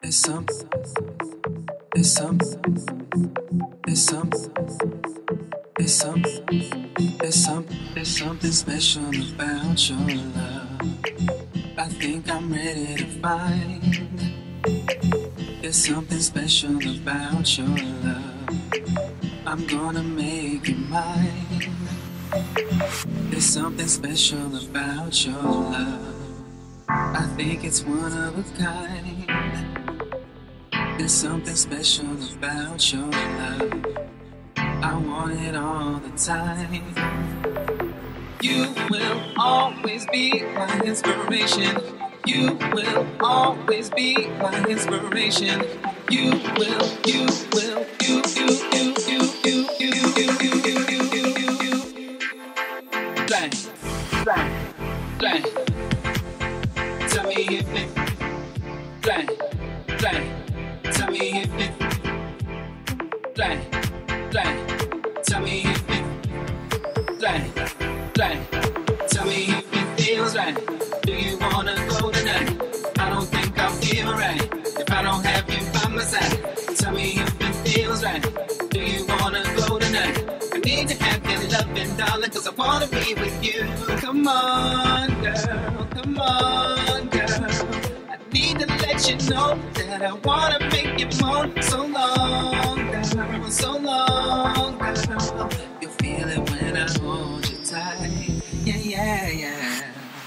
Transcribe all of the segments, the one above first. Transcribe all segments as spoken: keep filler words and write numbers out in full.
There's some, there's some, there's some, there's some, there's some, there's something special about your love. I think I'm ready to find. There's something special about your love. I'm gonna make it mine. There's something special about your love. I think it's one of a kind. There's something special about your love. I want it all the time. You will always be my inspiration. You will always be my inspiration. You will, you will, you, you, you, you, you, you, you, you, you, you, you, you, you. Bang, bang, bang. Tell me if it. Bang, bang. Tell me if it. Bang, bang. Tell me if it. Bang, bang. Tell me if it feels right. Do you wanna go tonight? I don't think I'll feel right if I don't have you by my side. Tell me if it feels right. Do you wanna go tonight? I need to have your loving, darling, cause I wanna be with you. Come on, girl, come on, girl. I need to let you know that I wanna make you moan so long, girl, so long, girl. You'll feel it when I hold you tight. Yeah, yeah, yeah.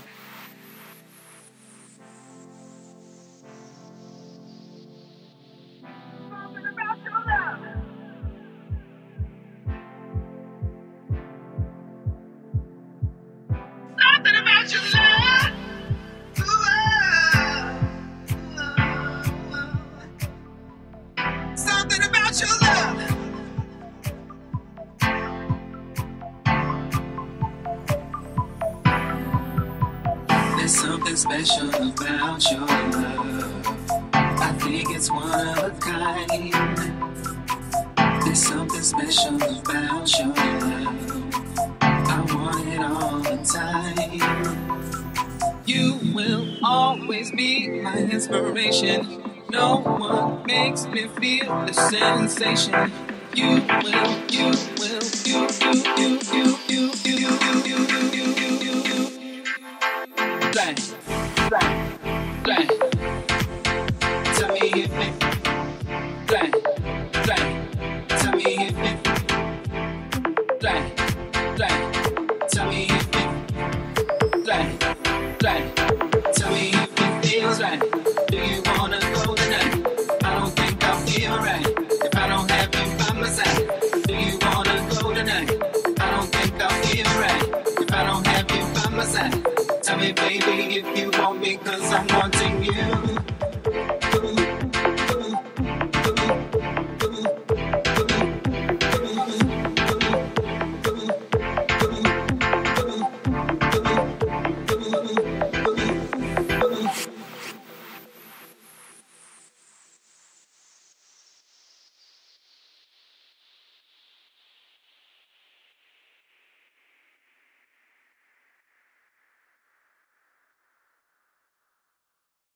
Something about your love. Ooh, ooh, ooh. Something about your love. There's something special about your love. I think it's one of a kind. There's something special about your love. I want it all the time. You will always be my inspiration. No one makes me feel the sensation. You will, you will, you, you, you, you, you, you, you, you, you, you, you, you, you. Bang, bang, bang. Tell me if it. Bang, bang. Tell me if it. Bang, bang. Tell me if it. Bang, bang. Tell me if it feels right. Do you wanna go tonight? I don't think I'll feel right if I don't have you by my side. Do you wanna go tonight? I don't think I'll feel right if I don't have you by my side. Tell me, baby, if you want me, cause I'm wanting you.